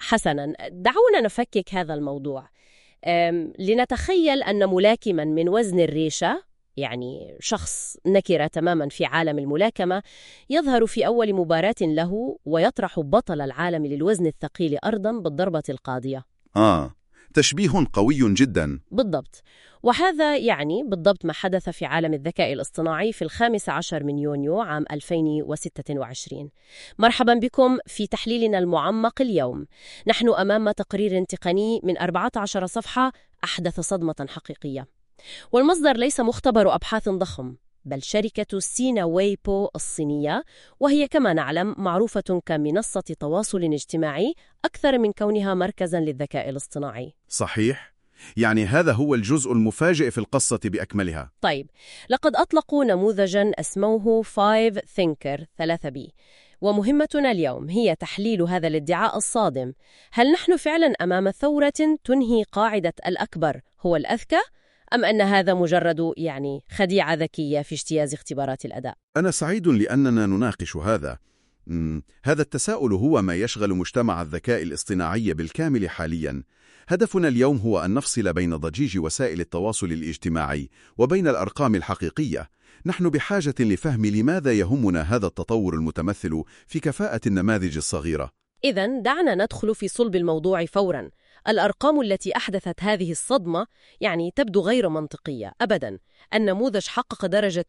حسناً، دعونا نفكك هذا الموضوع. لنتخيل أن ملاكماً من وزن الريشة، يعني شخص نكرة تماماً في عالم الملاكمة، يظهر في أول مباراة له ويطرح بطل العالم للوزن الثقيل أرضاً بالضربة القاضية. تشبيه قوي جدا. بالضبط، وهذا يعني بالضبط ما حدث في عالم الذكاء الاصطناعي في 15 من يونيو عام 2026. مرحبا بكم في تحليلنا المعمق اليوم. نحن أمام تقرير تقني من 14 صفحة أحدث صدمة حقيقية، والمصدر ليس مختبر أبحاث ضخم، بل شركة سينا ويبو الصينية، وهي كما نعلم معروفة كمنصة تواصل اجتماعي أكثر من كونها مركزاً للذكاء الاصطناعي. صحيح، يعني هذا هو الجزء المفاجئ في القصة بأكملها. طيب، لقد أطلقوا نموذجاً اسموه 5 Thinker 3B، ومهمتنا اليوم هي تحليل هذا الادعاء الصادم. هل نحن فعلاً أمام ثورة تنهي قاعدة الأكبر هو الأذكى؟ أم أن هذا مجرد خديعة ذكية في اجتياز اختبارات الأداء؟ أنا سعيد لأننا نناقش هذا. هذا التساؤل هو ما يشغل مجتمع الذكاء الاصطناعي بالكامل حالياً. هدفنا اليوم هو أن نفصل بين ضجيج وسائل التواصل الاجتماعي وبين الأرقام الحقيقية. نحن بحاجة لفهم لماذا يهمنا هذا التطور المتمثل في كفاءة النماذج الصغيرة. إذن دعنا ندخل في صلب الموضوع فوراً. الأرقام التي أحدثت هذه الصدمة تبدو غير منطقية أبداً. النموذج حقق درجة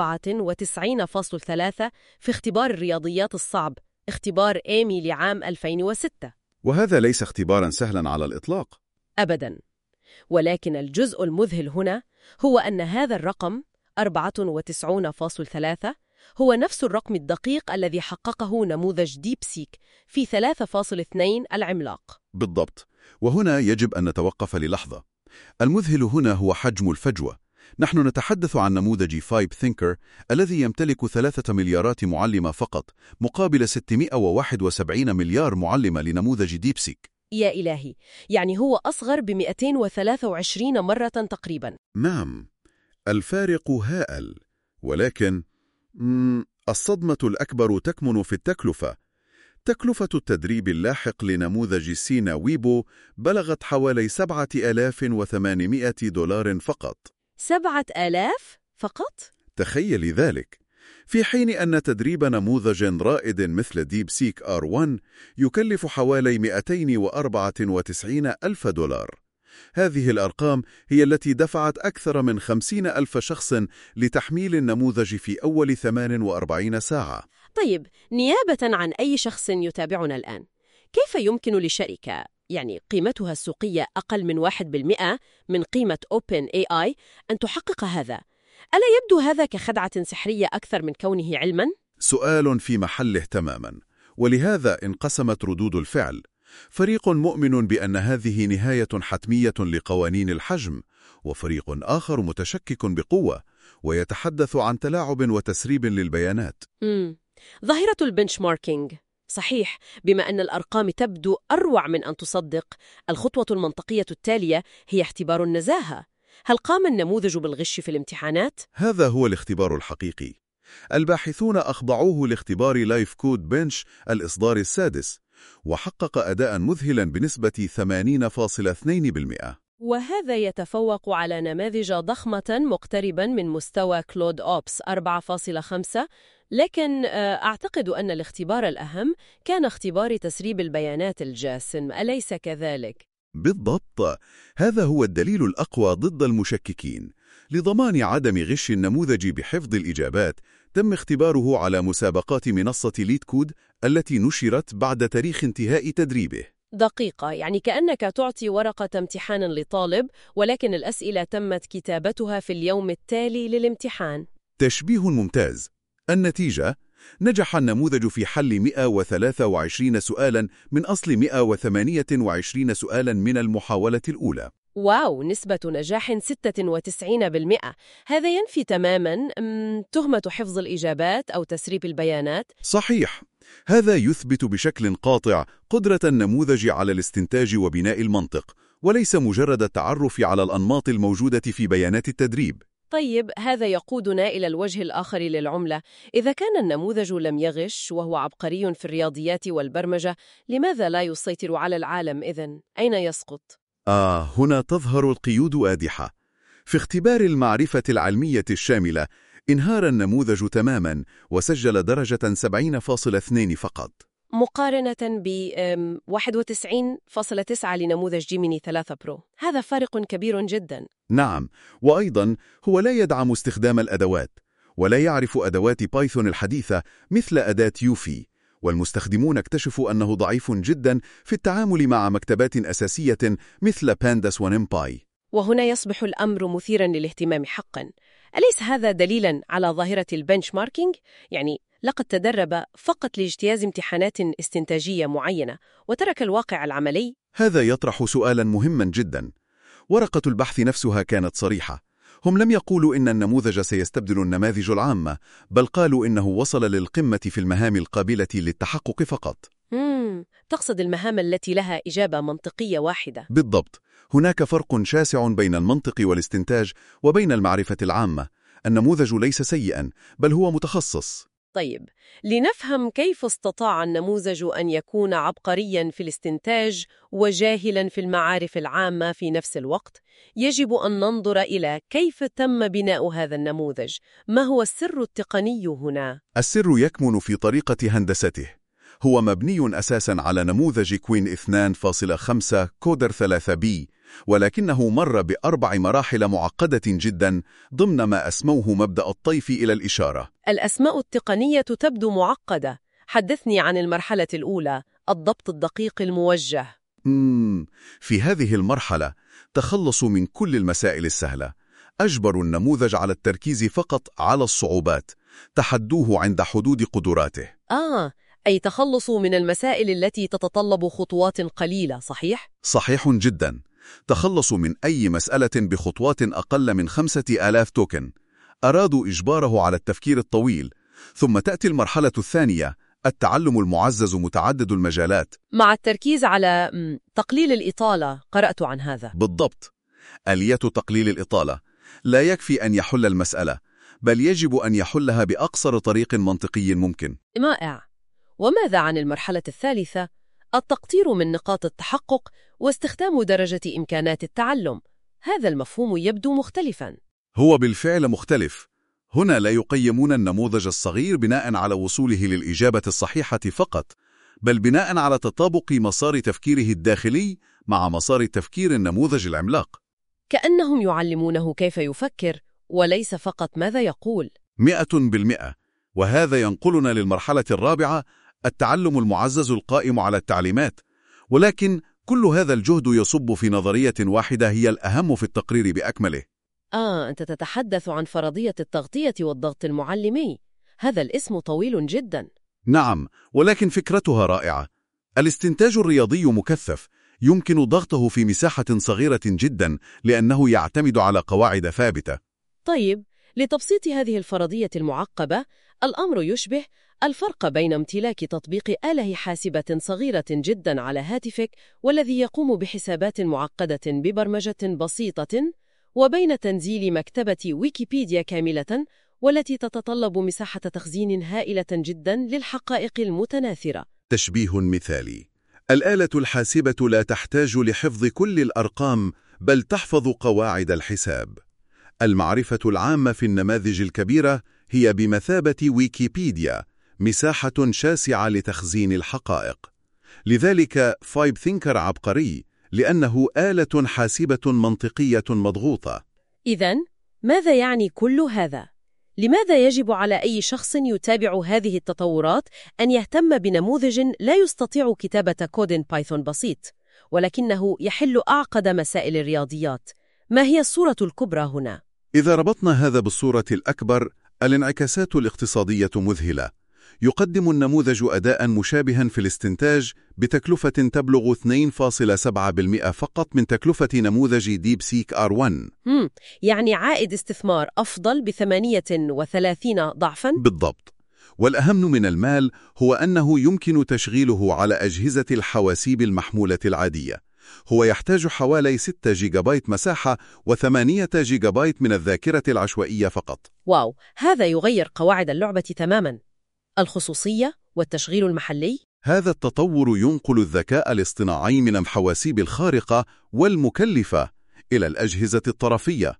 94.3 في اختبار الرياضيات الصعب، اختبار إيمي لعام 2006. وهذا ليس اختباراً سهلاً على الإطلاق أبداً. ولكن الجزء المذهل هنا هو أن هذا الرقم 94.3 هو نفس الرقم الدقيق الذي حققه نموذج ديب سيك في 3.2 العملاق. بالضبط، وهنا يجب أن نتوقف للحظة. المذهل هنا هو حجم الفجوة. نحن نتحدث عن نموذج 5 Thinker الذي يمتلك 3 مليارات معلمة فقط، مقابل 671 مليار معلمة لنموذج ديب سيك. يا إلهي، يعني هو أصغر ب223 مرة تقريبا. نعم، الفارق هائل. ولكن الصدمة الأكبر تكمن في التكلفة. تكلفة التدريب اللاحق لنموذج سينا ويبو بلغت حوالي $7,800 فقط. 7,000 فقط؟ تخيلي ذلك، في حين أن تدريب نموذج رائد مثل ديب سيك R1 يكلف حوالي $294,000. هذه الأرقام هي التي دفعت أكثر من 50,000 شخص لتحميل النموذج في أول 48 ساعة. طيب، نيابة عن أي شخص يتابعنا الآن، كيف يمكن لشركة قيمتها السوقية أقل من 1% من قيمة OpenAI أن تحقق هذا؟ ألا يبدو هذا كخدعة سحرية أكثر من كونه علماً؟ سؤال في محله تماماً، ولهذا انقسمت ردود الفعل. فريق مؤمن بأن هذه نهاية حتمية لقوانين الحجم، وفريق آخر متشكك بقوة ويتحدث عن تلاعب وتسريب للبيانات. ظاهرة البنشماركينج. صحيح، بما أن الأرقام تبدو أروع من أن تصدق، الخطوة المنطقية التالية هي اختبار النزاهة. هل قام النموذج بالغش في الامتحانات؟ هذا هو الاختبار الحقيقي. الباحثون أخضعوه لاختبار لايف كود بنش الإصدار السادس، وحقق أداء مذهلا بنسبة 80.2%. وهذا يتفوق على نماذج ضخمة مقتربا من مستوى كلود أوبس 4.5. لكن أعتقد أن الاختبار الأهم كان اختبار تسريب البيانات الجاسم، أليس كذلك؟ بالضبط، هذا هو الدليل الأقوى ضد المشككين. لضمان عدم غش النموذج بحفظ الإجابات، تم اختباره على مسابقات منصة ليد كود التي نشرت بعد تاريخ انتهاء تدريبه. دقيقة، كأنك تعطي ورقة امتحان لطالب، ولكن الأسئلة تمت كتابتها في اليوم التالي للامتحان. تشبيه ممتاز. النتيجة: نجح النموذج في حل 123 سؤالاً من أصل 128 سؤالاً من المحاولة الأولى. واو، نسبة نجاح 96%. هذا ينفي تماماً تهمة حفظ الإجابات أو تسريب البيانات. صحيح، هذا يثبت بشكل قاطع قدرة النموذج على الاستنتاج وبناء المنطق، وليس مجرد التعرف على الأنماط الموجودة في بيانات التدريب. طيب، هذا يقودنا إلى الوجه الآخر للعملة. إذا كان النموذج لم يغش وهو عبقري في الرياضيات والبرمجة، لماذا لا يسيطر على العالم إذن؟ أين يسقط؟ هنا تظهر القيود واضحة. في اختبار المعرفة العلمية الشاملة انهار النموذج تماماً وسجل درجة 70.2 فقط، مقارنة ب 91.9 لنموذج جيميني 3 برو. هذا فارق كبير جدا. نعم، وأيضاً هو لا يدعم استخدام الأدوات، ولا يعرف أدوات بايثون الحديثة مثل أداة يوفي، والمستخدمون اكتشفوا أنه ضعيف جداً في التعامل مع مكتبات أساسية مثل بانداس ونمباي. وهنا يصبح الأمر مثيراً للاهتمام حقاً. أليس هذا دليلاً على ظاهرة البنش ماركينج؟ يعني لقد تدرب فقط لاجتياز امتحانات استنتاجية معينة وترك الواقع العملي؟ هذا يطرح سؤالاً مهماً جداً. ورقة البحث نفسها كانت صريحة. هم لم يقولوا إن النموذج سيستبدل النماذج العامة، بل قالوا إنه وصل للقمة في المهام القابلة للتحقق فقط. تقصد المهام التي لها إجابة منطقية واحدة؟ بالضبط. هناك فرق شاسع بين المنطق والاستنتاج وبين المعرفة العامة. النموذج ليس سيئاً، بل هو متخصص. طيب، لنفهم كيف استطاع النموذج أن يكون عبقرياً في الاستنتاج وجاهلاً في المعارف العامة في نفس الوقت، يجب أن ننظر إلى كيف تم بناء هذا النموذج. ما هو السر التقني هنا؟ السر يكمن في طريقة هندسته. هو مبني أساساً على نموذج كوين 2.5 كودر 3B، ولكنه مر ب4 مراحل معقدة جداً ضمن ما أسموه مبدأ الطيف إلى الإشارة. الأسماء التقنية تبدو معقدة. حدثني عن المرحلة الأولى، الضبط الدقيق الموجه. في هذه المرحلة تخلصوا من كل المسائل السهلة. أجبروا النموذج على التركيز فقط على الصعوبات، تحدوه عند حدود قدراته. أي تخلصوا من المسائل التي تتطلب خطوات قليلة، صحيح؟ صحيح جدا. تخلصوا من أي مسألة بخطوات أقل من 5000 توكن. أرادوا إجباره على التفكير الطويل. ثم تأتي المرحلة الثانية، التعلم المعزز متعدد المجالات، مع التركيز على تقليل الإطالة. قرأت عن هذا. بالضبط. آلية تقليل الإطالة. لا يكفي أن يحل المسألة، بل يجب أن يحلها بأقصر طريق منطقي ممكن. رائع. وماذا عن المرحلة الثالثة؟ التقطير من نقاط التحقق واستخدام درجة إمكانات التعلم. هذا المفهوم يبدو مختلفاً. هو بالفعل مختلف. هنا لا يقيمون النموذج الصغير بناء على وصوله للإجابة الصحيحة فقط، بل بناء على تطابق مسار تفكيره الداخلي مع مسار تفكير النموذج العملاق. كأنهم يعلمونه كيف يفكر وليس فقط ماذا يقول. 100%. وهذا ينقلنا للمرحلة الرابعة، التعلم المعزز القائم على التعليمات. ولكن كل هذا الجهد يصب في نظرية واحدة هي الأهم في التقرير بأكمله. أنت تتحدث عن فرضية التغطية والضغط المعلمي. هذا الاسم طويل جدا. نعم، ولكن فكرتها رائعة. الاستنتاج الرياضي مكثف، يمكن ضغطه في مساحة صغيرة جدا لأنه يعتمد على قواعد ثابتة. طيب، لتبسيط هذه الفرضية المعقبة، الأمر يشبه الفرق بين امتلاك تطبيق آلة حاسبة صغيرة جدا على هاتفك والذي يقوم بحسابات معقدة ببرمجة بسيطة، وبين تنزيل مكتبة ويكيبيديا كاملة والتي تتطلب مساحة تخزين هائلة جدا للحقائق المتناثرة. تشبيه مثالي. الآلة الحاسبة لا تحتاج لحفظ كل الأرقام، بل تحفظ قواعد الحساب. المعرفة العامة في النماذج الكبيرة هي بمثابة ويكيبيديا، مساحة شاسعة لتخزين الحقائق. لذلك فايب ثينكر عبقري، لأنه آلة حاسبة منطقية مضغوطة. إذن، ماذا يعني كل هذا؟ لماذا يجب على أي شخص يتابع هذه التطورات أن يهتم بنموذج لا يستطيع كتابة كود بايثون بسيط، ولكنه يحل أعقد مسائل الرياضيات؟ ما هي الصورة الكبرى هنا؟ إذا ربطنا هذا بالصورة الأكبر، الانعكاسات الاقتصادية مذهلة. يقدم النموذج أداء مشابها في الاستنتاج بتكلفة تبلغ 2.7% فقط من تكلفة نموذج ديب سيك R1. يعني عائد استثمار أفضل ب38 ضعفاً؟ بالضبط. والأهم من المال هو أنه يمكن تشغيله على أجهزة الحواسيب المحمولة العادية، هو يحتاج حوالي 6 جيجابايت مساحة و8 جيجابايت من الذاكرة العشوائية فقط. واو، هذا يغير قواعد اللعبة تماماً. الخصوصية والتشغيل المحلي؟ هذا التطور ينقل الذكاء الاصطناعي من الحواسيب الخارقة والمكلفة إلى الأجهزة الطرفية.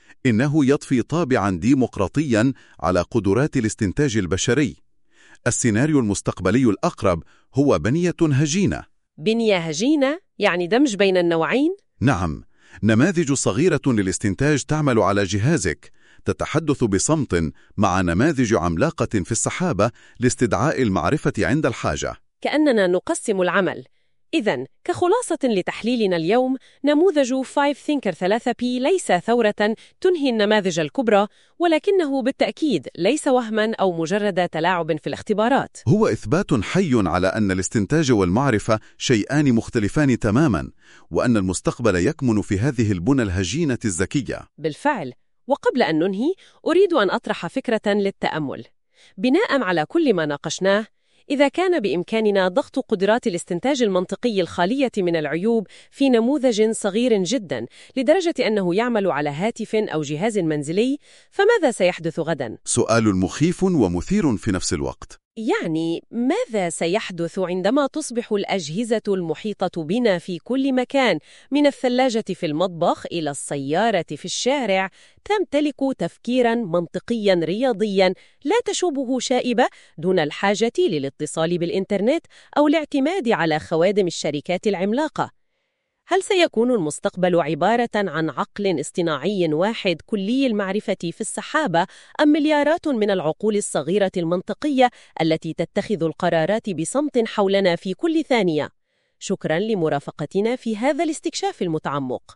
إنه يضفي طابعاً ديمقراطياً على قدرات الاستنتاج البشري. السيناريو المستقبلي الأقرب هو بنية هجينة. بنية هجينة يعني دمج بين النوعين؟ نعم، نماذج صغيرة للاستنتاج تعمل على جهازك، تتحدث بصمت مع نماذج عملاقة في السحابة لاستدعاء المعرفة عند الحاجة. كأننا نقسم العمل. إذن، كخلاصة لتحليلنا اليوم، نموذج 5Thinker 3P ليس ثورة تنهي النماذج الكبرى، ولكنه بالتأكيد ليس وهماً أو مجرد تلاعب في الاختبارات. هو إثبات حي على أن الاستنتاج والمعرفة شيئان مختلفان تماماً، وأن المستقبل يكمن في هذه البنى الهجينة الذكية. بالفعل. وقبل أن ننهي، أريد أن أطرح فكرة للتأمل. بناء على كل ما ناقشناه، إذا كان بإمكاننا ضغط قدرات الاستنتاج المنطقي الخالية من العيوب في نموذج صغير جداً لدرجة أنه يعمل على هاتف أو جهاز منزلي، فماذا سيحدث غداً؟ سؤال مخيف ومثير في نفس الوقت. يعني ماذا سيحدث عندما تصبح الأجهزة المحيطة بنا في كل مكان، من الثلاجة في المطبخ إلى السيارة في الشارع، تمتلك تفكيراً منطقياً رياضياً لا تشوبه شائبة، دون الحاجة للاتصال بالإنترنت أو الاعتماد على خوادم الشركات العملاقة؟ هل سيكون المستقبل عبارة عن عقل اصطناعي واحد كلي المعرفة في السحابة، أم مليارات من العقول الصغيرة المنطقية التي تتخذ القرارات بصمت حولنا في كل ثانية؟ شكراً لمرافقتنا في هذا الاستكشاف المتعمق.